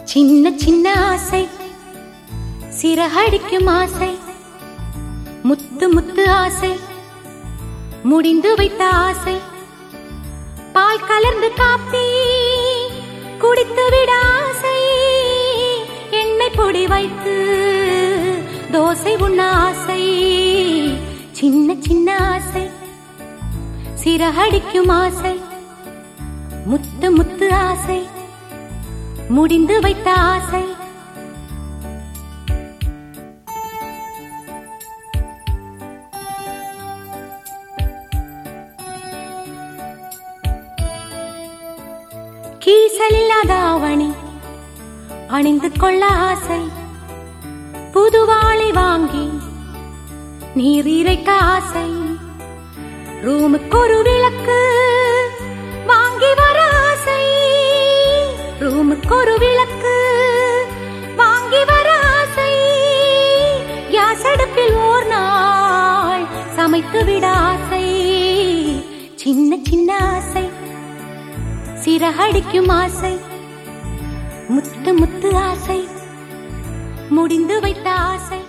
சின்ன சின்ன ஆசை, சிறகடிக்கும் ஆசை, முத்து முத்து ஆசை, முடிந்து வைத்த ஆசை, பால் கலர்ந்து காப்பி குடித்து விட ஆசை, எண்ணெய் பொடி வைத்து தோசை உண்ண ஆசை. சின்ன சின்ன ஆசை, சிறகடிக்கும் ஆசை, முத்து முத்து ஆசை, முடிந்து வைத்த ஆசை. கீசலில்லாத ஆவணி அணிந்து கொள்ள ஆசை, புதுவாளை வாங்கி நீர் இறைக்க ஆசை, ரூமுக்கு ஒரு விளக்கு வாங்கி வர ஆசை, ரூமுக்கு ஒரு விளக்கு வாங்கி வர ஆசை, கேஸ் அடுப்பில் ஓர் நாள் சமைத்து விட ஆசை. சின்ன சின்ன ஆசை, சிறகடிக்கும் ஆசை, முத்து முத்து ஆசை, முடிந்து வைத்த ஆசை.